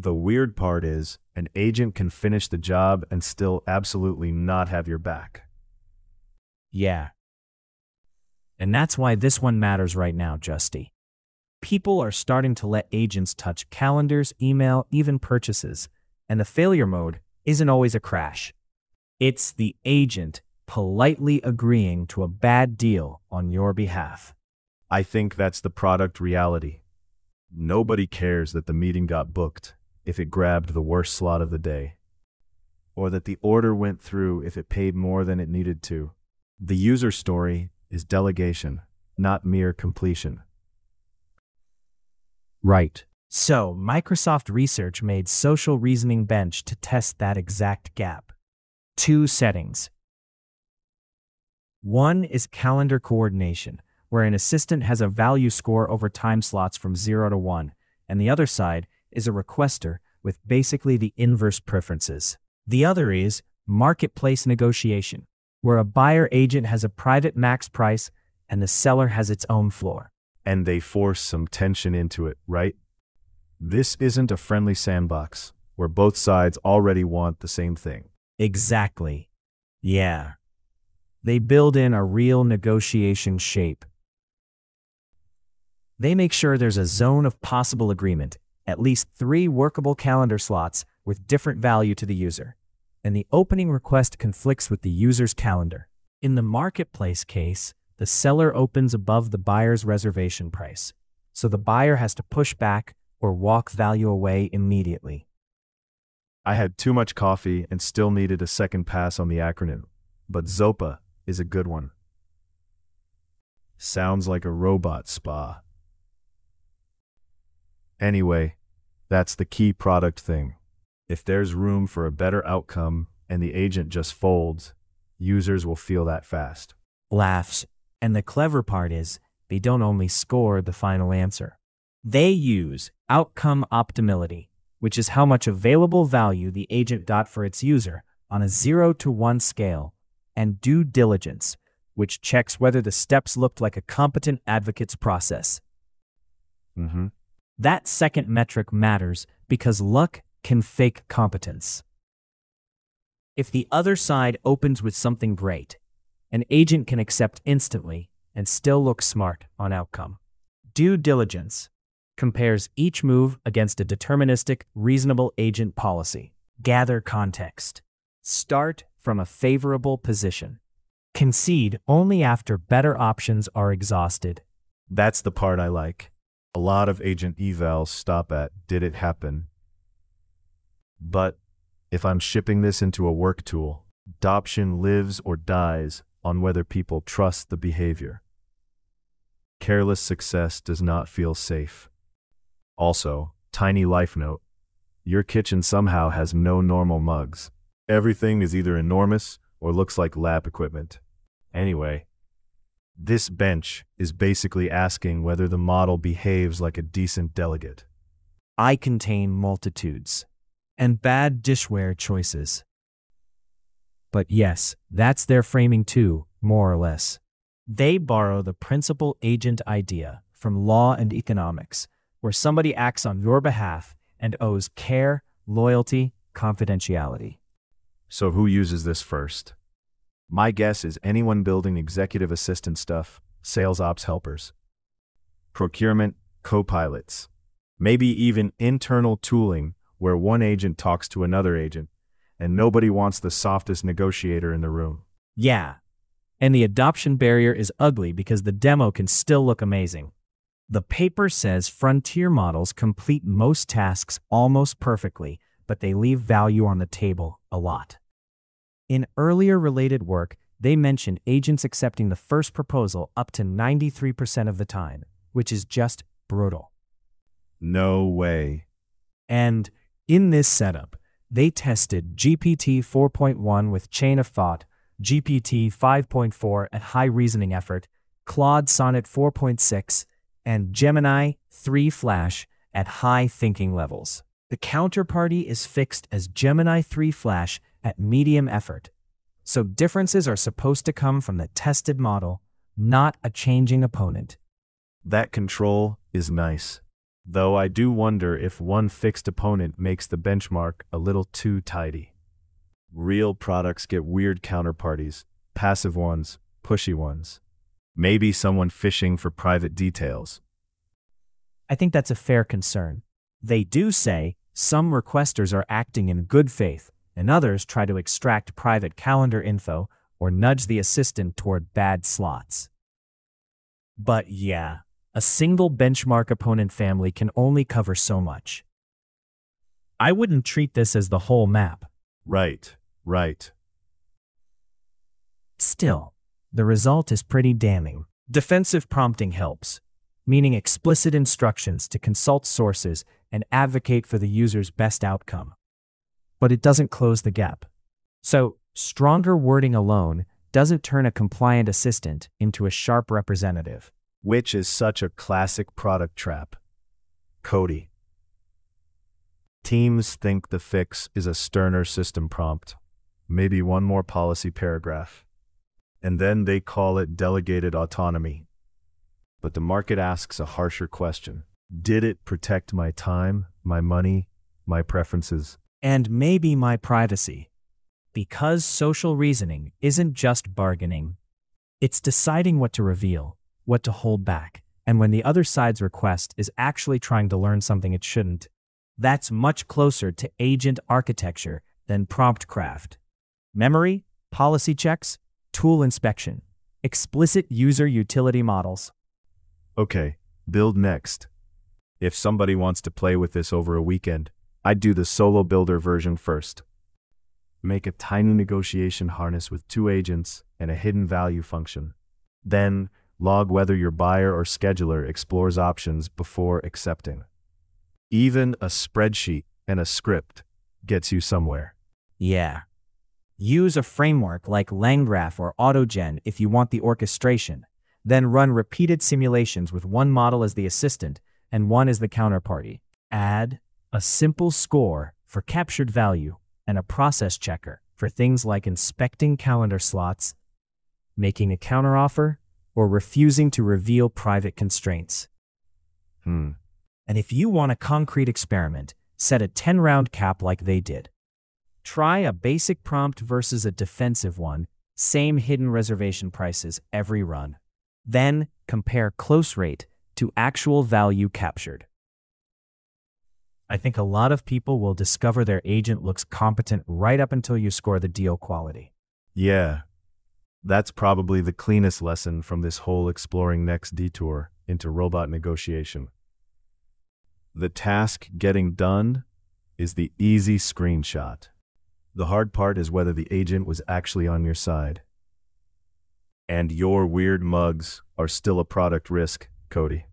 The weird part is, an agent can finish the job and still absolutely not have your back. Yeah. And that's why this one matters right now, Justy. People are starting to let agents touch calendars, email, even purchases, and the failure mode isn't always a crash. It's the agent politely agreeing to a bad deal on your behalf. I think that's the product reality. Nobody cares that the meeting got booked if it grabbed the worst slot of the day, or that the order went through if it paid more than it needed to. The user story is delegation, not mere completion. Right. So, Microsoft Research made Social Reasoning Bench to test that exact gap. 2 settings. One is calendar coordination, where an assistant has a value score over time slots from 0 to 1, and the other side is a requester with basically the inverse preferences. The other is marketplace negotiation, where a buyer agent has a private max price and the seller has its own floor. And they force some tension into it, right? This isn't a friendly sandbox where both sides already want the same thing. Exactly. Yeah. They build in a real negotiation shape. They make sure there's a zone of possible agreement, at least 3 workable calendar slots with different value to the user, and the opening request conflicts with the user's calendar. In the marketplace case, the seller opens above the buyer's reservation price, so the buyer has to push back or walk value away immediately. I had too much coffee and still needed a second pass on the acronym, but Zopa is a good one. Sounds like a robot spa. Anyway, that's the key product thing. If there's room for a better outcome and the agent just folds, users will feel that fast. Laughs. And the clever part is, they don't only score the final answer. They use outcome optimality, which is how much available value the agent got for its user on a 0 to 1 scale, and due diligence, which checks whether the steps looked like a competent advocate's process. That second metric matters because luck can fake competence. If the other side opens with something great, an agent can accept instantly and still look smart on outcome. Due diligence compares each move against a deterministic, reasonable agent policy. Gather context. Start from a favorable position. Concede only after better options are exhausted. That's the part I like. A lot of agent evals stop at, did it happen? But if I'm shipping this into a work tool, adoption lives or dies on whether people trust the behavior. Careless success does not feel safe. Also, tiny life note, your kitchen somehow has no normal mugs. Everything is either enormous or looks like lab equipment. Anyway, this bench is basically asking whether the model behaves like a decent delegate. I contain multitudes and bad dishware choices. But yes, that's their framing too, more or less. They borrow the principal-agent idea from law and economics, where somebody acts on your behalf and owes care, loyalty, confidentiality. So who uses this first? My guess is anyone building executive assistant stuff, sales ops helpers, procurement co-pilots, maybe even internal tooling where one agent talks to another agent, and nobody wants the softest negotiator in the room. Yeah, and the adoption barrier is ugly because the demo can still look amazing. The paper says frontier models complete most tasks almost perfectly, but they leave value on the table a lot. In earlier related work, they mentioned agents accepting the first proposal up to 93% of the time, which is just brutal. No way. And in this setup, they tested GPT 4.1 with chain of thought, GPT 5.4 at high reasoning effort, Claude Sonnet 4.6, and Gemini 3 Flash at high thinking levels. The counterparty is fixed as Gemini 3 Flash at medium effort. So differences are supposed to come from the tested model, not a changing opponent. That control is nice. Though I do wonder if one fixed opponent makes the benchmark a little too tidy. Real products get weird counterparties, passive ones, pushy ones. Maybe someone fishing for private details. I think that's a fair concern. They do say some requesters are acting in good faith, and others try to extract private calendar info or nudge the assistant toward bad slots. But yeah, a single benchmark opponent family can only cover so much. I wouldn't treat this as the whole map. Right. Still, the result is pretty damning. Defensive prompting helps, meaning explicit instructions to consult sources and advocate for the user's best outcome. But it doesn't close the gap. So, stronger wording alone doesn't turn a compliant assistant into a sharp representative. Which is such a classic product trap. Cody. Teams think the fix is a sterner system prompt, maybe one more policy paragraph, and then they call it delegated autonomy. But the market asks a harsher question. Did it protect my time, my money, my preferences? And maybe my privacy. Because social reasoning isn't just bargaining. It's deciding what to reveal, what to hold back, and when the other side's request is actually trying to learn something it shouldn't. That's much closer to agent architecture than prompt craft. Memory, policy checks, tool inspection, explicit user utility models. Okay, build next. If somebody wants to play with this over a weekend, I'd do the solo builder version first. Make a tiny negotiation harness with 2 agents and a hidden value function. Then, log whether your buyer or scheduler explores options before accepting. Even a spreadsheet and a script gets you somewhere. Yeah. Use a framework like LangGraph or AutoGen if you want the orchestration. Then run repeated simulations with one model as the assistant and one as the counterparty. Add a simple score for captured value and a process checker for things like inspecting calendar slots, making a counteroffer, or refusing to reveal private constraints. And if you want a concrete experiment, set a 10-round cap like they did. Try a basic prompt versus a defensive one, same hidden reservation prices every run. Then compare close rate to actual value captured. I think a lot of people will discover their agent looks competent right up until you score the deal quality. Yeah, that's probably the cleanest lesson from this whole exploring next detour into robot negotiation. The task getting done is the easy screenshot. The hard part is whether the agent was actually on your side. And your weird mugs are still a product risk, Cody.